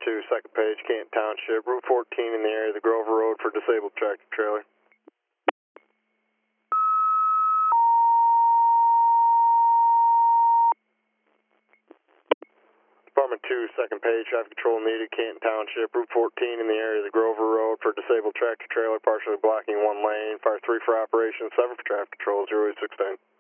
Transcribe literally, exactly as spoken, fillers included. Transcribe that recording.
two, second page, Canton Township, Route fourteen in the area of the Grover Road for disabled tractor trailer. Department two, second page, traffic control needed, Canton Township, Route fourteen in the area of the Grover Road for disabled tractor trailer, partially blocking one lane. Fire three for operation, seven for traffic control, zero eight sixteen.